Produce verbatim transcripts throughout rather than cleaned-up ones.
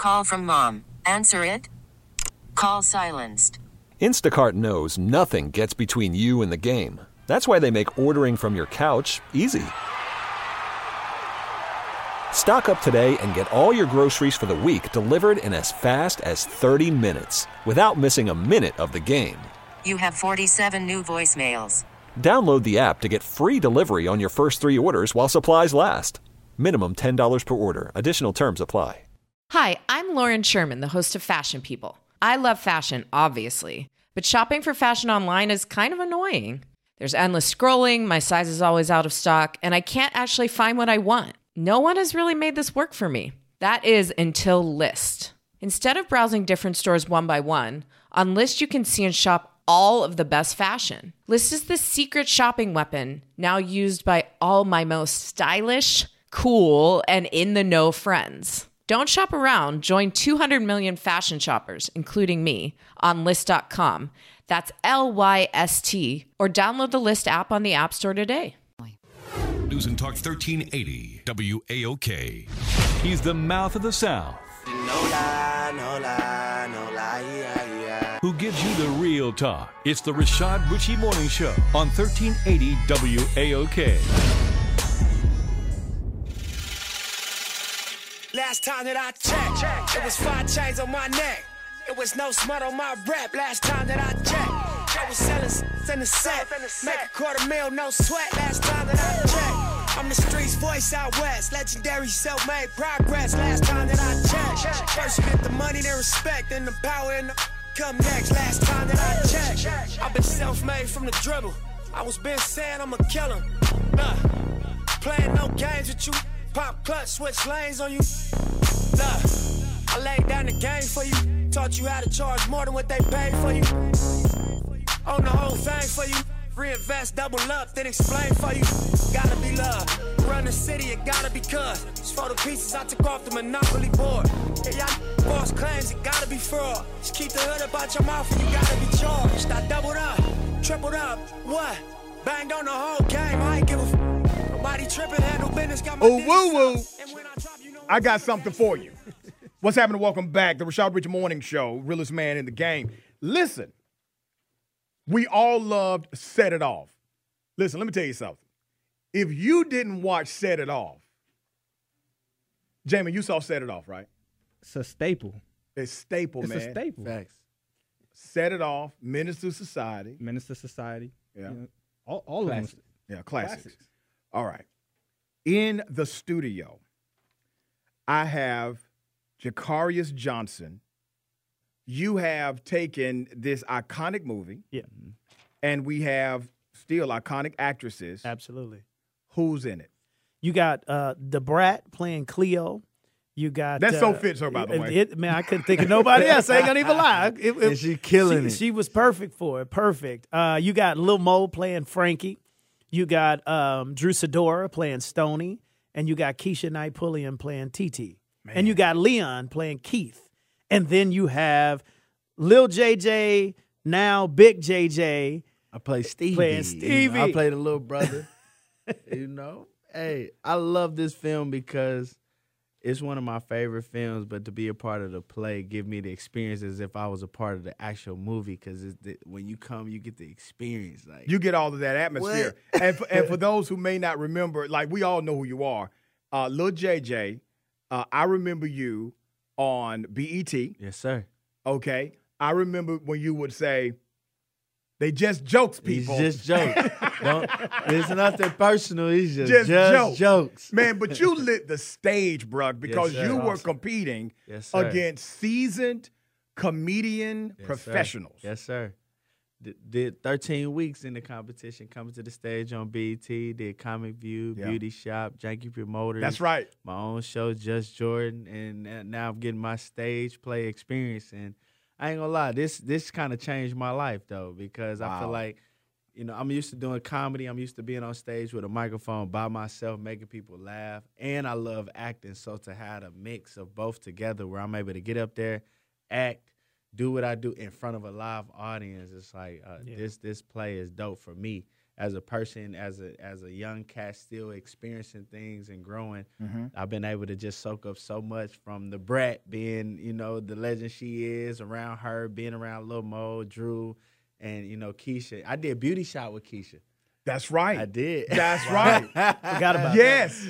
Call from mom. Answer it. Call silenced. Instacart knows nothing gets between you and the game. That's why they make ordering from your couch easy. Stock up today and get all your groceries for the week delivered in as fast as thirty minutes without missing a minute of the game. You have forty-seven new voicemails. Download the app to get free delivery on your first three orders while supplies last. Minimum ten dollars per order. Additional terms apply. Hi, I'm Lauren Sherman, the host of Fashion People. I love fashion, obviously, but shopping for fashion online is kind of annoying. There's endless scrolling, my size is always out of stock, and I can't actually find what I want. No one has really made this work for me. That is until Lyst. Instead of browsing different stores one by one, on Lyst you can see and shop all of the best fashion. Lyst is the secret shopping weapon now used by all my most stylish, cool, and in-the-know friends. Don't shop around. Join two hundred million fashion shoppers, including me, on Lyst dot com. That's L Y S T. Or download the Lyst app on the App Store today. News and Talk thirteen eighty W A O K. He's the mouth of the South. No lie, no lie, no lie, yeah, yeah. Who gives you the real talk. It's the Rashad Richie Morning Show on thirteen eighty W A O K. Last time that I checked, check, it was five chains on my neck. It was no smut on my rep. Last time that I checked, I was selling s- in the set. Make a quarter mil, no sweat. Last time that I checked, I'm the streets voice out west. Legendary self-made progress. Last time that I checked, first you get the money, then respect, then the power and the come next. Last time that I checked, I've been self-made from the dribble. I was been saying I'm a killer. Nah, playing no games with you. Pop clutch, switch lanes on you. Nah, I laid down the game for you. Taught you how to charge more than what they paid for you. Own the whole thing for you. Reinvest, double up, then explain for you. Gotta be love. Run the city, it gotta be cuz. It's for the pieces I took off the Monopoly board. Yeah, y'all false claims, it gotta be fraud. Just keep the hood up out your mouth and you gotta be charged. I doubled up, tripled up, what? Banged on the whole game, I ain't give a f- Nobody tripping, handle business, got my Oh, woo woo. I, drop, you know I got something for you. What's happening? Welcome back. The Rashad Richie Morning Show, realest man in the game. Listen, we all loved Set It Off. Listen, let me tell you something. If you didn't watch Set It Off, Jamie, you saw Set It Off, right? It's a staple. It's staple, it's man. It's a staple. Facts. Set It Off, Menace to Society. Menace to Society. Yeah. You know, all all classics. of them. Yeah, classics. classics. All right. In the studio, I have Jacarius Johnson. You have taken this iconic movie. Yeah. And we have still iconic actresses. Absolutely. Who's in it? You got uh, the Brat playing Cleo. You got that uh, so fits her, by the it, way. It, man, I couldn't think of nobody else. I ain't gonna even lie. It, it, and she killing she, it. She was perfect for it. Perfect. Uh, you got Lil Mo playing Frankie. You got um, Drew Sidora playing Stoney, and you got Keisha Knight Pulliam playing T T, and you got Leon playing Keith, and then you have Lil J J, now Big J J. I play Stevie. Playing Stevie. You know, I played a little brother. You know, hey, I love this film because it's one of my favorite films. But to be a part of the play, give me the experience as if I was a part of the actual movie. Because when you come, you get the experience. Like you get all of that atmosphere. and, for, and for those who may not remember, like we all know who you are, uh, Lil J J. Uh, I remember you on B E T. Yes, sir. Okay, I remember when you would say, "They just jokes, people." He's just jokes. Don't, it's nothing personal. He's just, just, just jokes. jokes. Man, but you lit the stage, bruh, because yes, you were awesome. competing yes, sir. against seasoned comedian yes, professionals. Sir. Yes, sir. D- did thirteen weeks in the competition, coming to the stage on B E T, did Comic View, yeah. Beauty Shop, Janky Promoters. That's right. My own show, Just Jordan, and now I'm getting my stage play experience. And I ain't gonna lie, this this kind of changed my life though, because wow. I feel like, you know, I'm used to doing comedy. I'm used to being on stage with a microphone by myself, making people laugh, and I love acting. So to have a mix of both together, where I'm able to get up there, act, do what I do in front of a live audience, it's like uh, yeah. this this play is dope for me. as a person, as a as a young cat, still experiencing things and growing. Mm-hmm. I've been able to just soak up so much from the brat being, you know, the legend she is, around her, being around Lil Mo, Drew, and, you know, Keisha. I did Beauty Shot with Keisha. That's right. I did. That's right. Forgot about yes.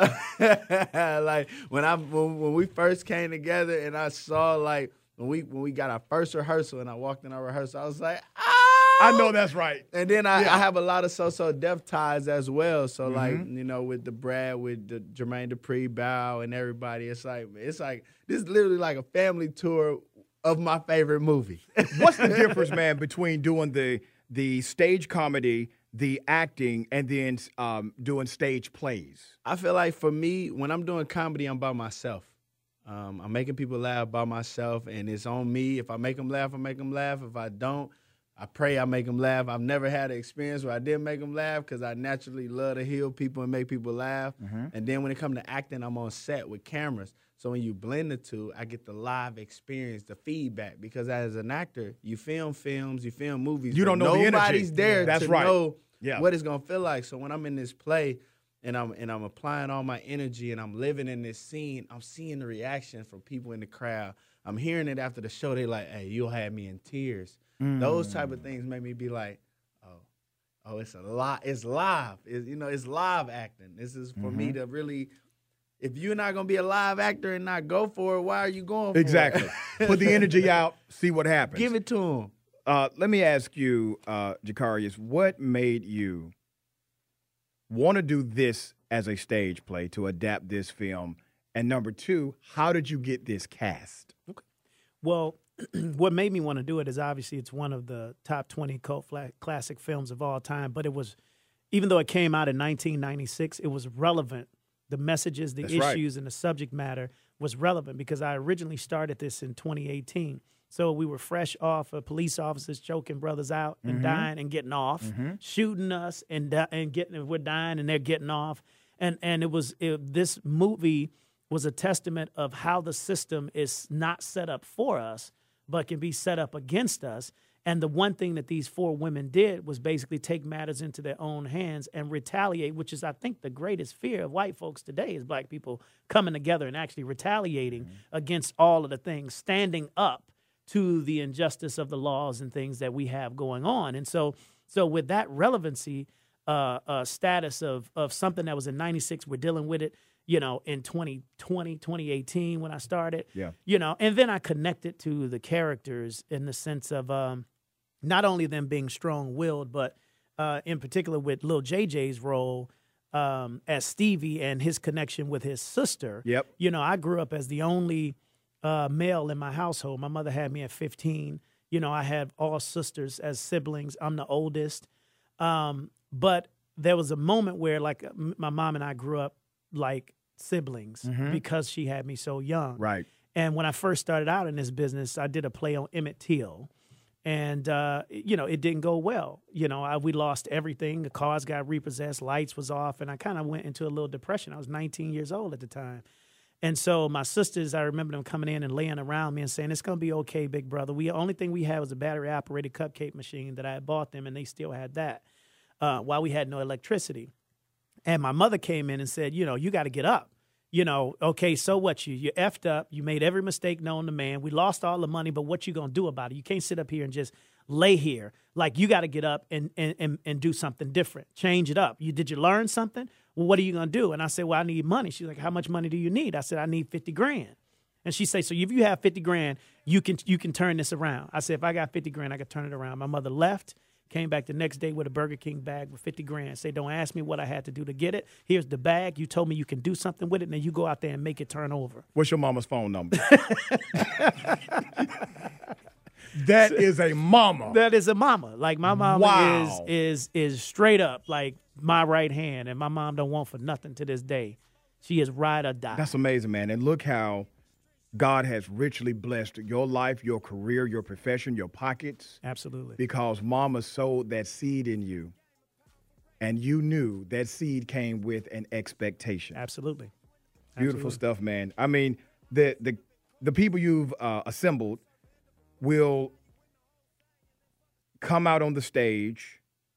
that. So, like, when I when, when we first came together and I saw, like, when we when we got our first rehearsal and I walked in our rehearsal, I was like, ah! I know that's right. And then I, Yeah. I have a lot of So-So Def ties as well. So, Mm-hmm. like, you know, with the Brad, with the Jermaine Dupri, Bow, and everybody, it's like, it's like, this is literally like a family tour of my favorite movie. What's the difference, man, between doing the the stage comedy, the acting, and then um, doing stage plays? I feel like for me, when I'm doing comedy, I'm by myself. Um, I'm making people laugh by myself, and it's on me. If I make them laugh, I make them laugh. If I don't, I pray I make them laugh. I've never had an experience where I didn't make them laugh because I naturally love to heal people and make people laugh. Mm-hmm. And then when it comes to acting, I'm on set with cameras. So when you blend the two, I get the live experience, the feedback. Because as an actor, you film films, you film movies. You but don't know the energy. nobody's there That's to right. know Yeah. what it's gonna feel like. So when I'm in this play and I'm and I'm applying all my energy and I'm living in this scene, I'm seeing the reaction from people in the crowd. I'm hearing it after the show. They like, hey, you'll have me in tears. Mm. Those type of things make me be like, oh, oh, it's a lot. It's live. It's, you know, it's live acting. This is for Mm-hmm. me to really. If you're not gonna be a live actor and not go for it, why are you going for Exactly. it? Put the energy out, see what happens. Give it to them. Uh, let me ask you, uh, Jacarius, what made you want to do this as a stage play, to adapt this film? And number two, how did you get this cast? Well, what made me want to do it is obviously it's one of the top twenty cult fla- classic films of all time. But it was, even though it came out in nineteen ninety-six, it was relevant. The messages, the That's right. issues, and the subject matter was relevant because I originally started this in twenty eighteen. So we were fresh off of police officers choking brothers out and Mm-hmm. dying and getting off, shooting us and di- and getting we're dying and they're getting off, and and it was it, this movie was a testament of how the system is not set up for us, but can be set up against us. And the one thing that these four women did was basically take matters into their own hands and retaliate, which is, I think, the greatest fear of white folks today is black people coming together and actually retaliating mm-hmm. against all of the things, standing up to the injustice of the laws and things that we have going on. And so so with that relevancy uh, uh, status of of something that was in ninety-six, we're dealing with it, you know, in twenty twenty, twenty eighteen when I started. Yeah. You know, and then I connected to the characters in the sense of um, not only them being strong-willed, but uh, in particular with Lil J J's role um, as Stevie and his connection with his sister. Yep. You know, I grew up as the only uh, male in my household. My mother had me at fifteen. You know, I had all sisters as siblings. I'm the oldest. Um, but there was a moment where, like, m- my mom and I grew up like siblings Mhm. because she had me so young. Right. And when I first started out in this business, I did a play on Emmett Till. And, uh, you know, it didn't go well. You know, I, we lost everything. The cars got repossessed. Lights was off. And I kind of went into a little depression. I was nineteen years old at the time. And so my sisters, I remember them coming in and laying around me and saying, it's going to be okay, big brother. We only thing we had was a battery-operated cupcake machine that I had bought them, and they still had that uh, while we had no electricity. And my mother came in and said, you know, you got to get up. You know, okay, so what? You you effed up. You made every mistake known to man. We lost all the money, but what you going to do about it? You can't sit up here and just lay here. Like, you got to get up and, and, and, and do something different. Change it up. You Did you learn something? Well, what are you going to do? And I said, well, I need money. She's like, how much money do you need? I said, I need fifty grand. And she said, so if you have fifty grand, you can you can turn this around. I said, if I got fifty grand, I could turn it around. My mother left. Came back the next day with a Burger King bag with fifty grand. Say, don't ask me what I had to do to get it. Here's the bag. You told me you can do something with it. Now you go out there and make it turn over. What's your mama's phone number? That is a mama. That is a mama. Like, my mama Wow. is is is straight up like my right hand, and my mom don't want for nothing to this day. She is ride or die. That's amazing, man. And look how God has richly blessed your life, your career, your profession, your pockets. Absolutely. Because mama sowed that seed in you, and you knew that seed came with an expectation. Absolutely. Beautiful Absolutely. stuff, man. I mean, the the the people you've uh, assembled will come out on the stage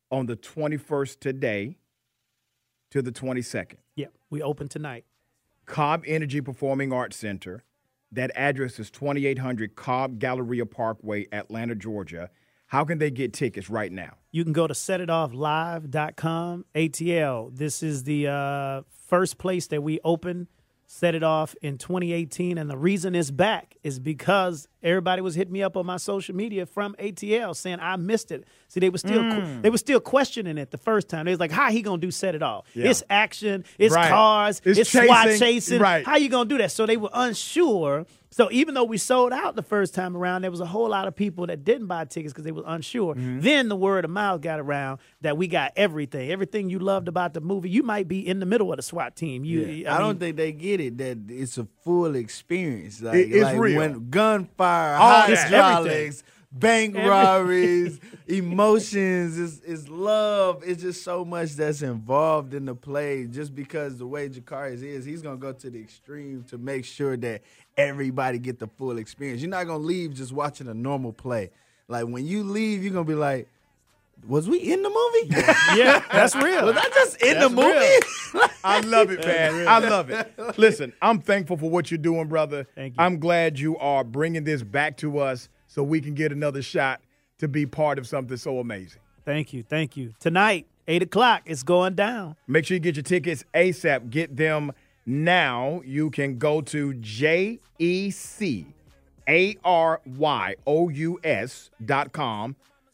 on the twenty-first today to the twenty-second. Yeah, we open tonight. Cobb Energy Performing Arts Center. That address is twenty-eight hundred Cobb Galleria Parkway, Atlanta, Georgia. How can they get tickets right now? You can go to set it off live dot com. A T L, this is the uh, first place that we open Set It Off in twenty eighteen. And the reason it's back is because everybody was hitting me up on my social media from A T L saying I missed it. See, they were still mm. they were still questioning it the first time. They was like, how he going to do Set It Off? Yeah. It's action. It's right. cars. It's, it's chasing, SWAT chasing. Right. How you going to do that? So they were unsure. So even though we sold out the first time around, there was a whole lot of people that didn't buy tickets because they were unsure. Mm-hmm. Then the word of mouth got around that we got everything. Everything you loved about the movie. You might be in the middle of the SWAT team. You, yeah. I, I mean, don't think they get it, that it's a full experience. Like, it, it's like real. When gunfire, All hydraulics, bank robberies, emotions, is is love. It's just so much that's involved in the play. Just because the way Jacarius is, he's going to go to the extreme to make sure that everybody get the full experience. You're not going to leave just watching a normal play. Like, when you leave, you're going to be like, was we in the movie? Yeah, that's real. Was I just in that's the movie? I love it, man. I love it. Listen, I'm thankful for what you're doing, brother. Thank you. I'm glad you are bringing this back to us so we can get another shot to be part of something so amazing. Thank you. Thank you. Tonight, eight o'clock, it's going down. Make sure you get your tickets ASAP. Get them now. You can go to J E C A R Y O U S dot com.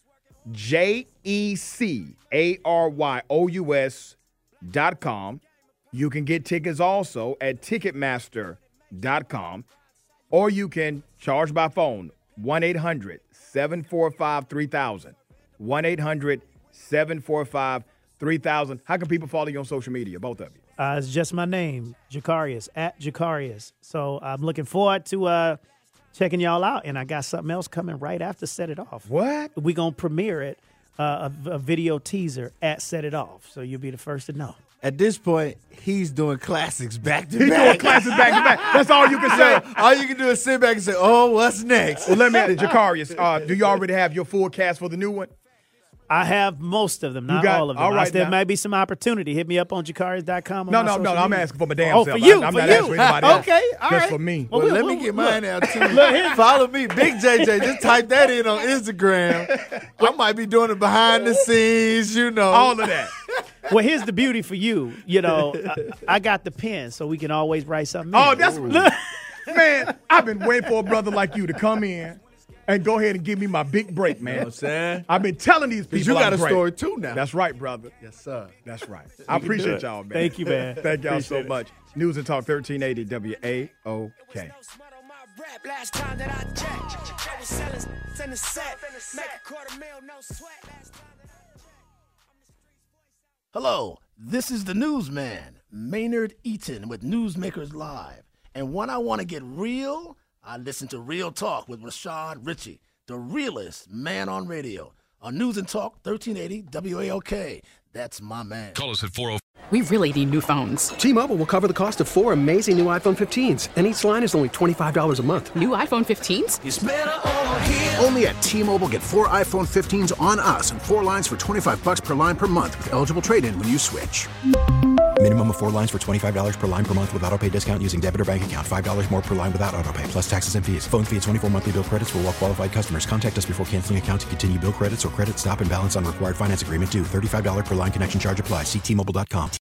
J E C A R Y O U S dot com. You can get tickets also at Ticketmaster dot com, or you can charge by phone, one eight hundred seven four five three thousand. one eight hundred seven four five three thousand. How can people follow you on social media, both of you? Uh, it's just my name, Jacarius, at Jacarius. So I'm looking forward to uh, checking y'all out, and I got something else coming right after Set It Off. What? We're going to premiere it, uh, a, a video teaser at Set It Off, so you'll be the first to know. At this point, he's doing classics back to He's back. He's doing classics back to back. That's all you can say. All you can do is sit back and say, oh, what's next? Well, let me ask Jacarius, uh, do you already have your full cast for the new one? I have most of them, not got, all of them. all right, there now. might be some opportunity. Hit me up on Jacarius dot com. No, no, no. I'm media. asking for my damn oh, self. for you, I, I'm for not you. asking for anybody else. Okay, all Just right. for me. Well, Well, let look, me get look. mine out, too. Follow me, Big J J. Just type that in on Instagram. I might be doing it behind the scenes, you know. All of that. Well, here's the beauty for you. You know, I, I got the pen, so we can always write something. Oh, in. that's man. I've been waiting for a brother like you to come in and go ahead and give me my big break, man. You know what I'm saying? I've been telling these people you got I'm a great. story, too, now. That's right, brother. Yes, sir. That's right. I appreciate y'all, man. Thank you, man. Thank y'all so Appreciate it. much. News and Talk thirteen eighty W A O K. Last time that I checked, I was selling in the set, make a quarter mil, no sweat. Last time that I Hello, this is the newsman, Maynard Eaton with Newsmakers Live. And when I want to get real, I listen to Real Talk with Rashad Ritchie, the realest man on radio. On News and Talk thirteen eighty W A O K. That's my man. Call us at four oh. We really need new phones. T-Mobile will cover the cost of four amazing new iPhone fifteens, and each line is only twenty-five dollars a month. New iPhone fifteens? It's better over here. Only at T-Mobile, get four iPhone fifteens on us and four lines for twenty-five bucks per line per month with eligible trade-in when you switch. Minimum of four lines for twenty-five dollars per line per month with autopay discount using debit or bank account. five dollars more per line without autopay, plus taxes and fees. Phone fee at twenty-four monthly bill credits for well-qualified customers. Contact us before canceling account to continue bill credits or credit stop and balance on required finance agreement due. thirty-five dollars per line connection charge applies. See T Mobile dot com.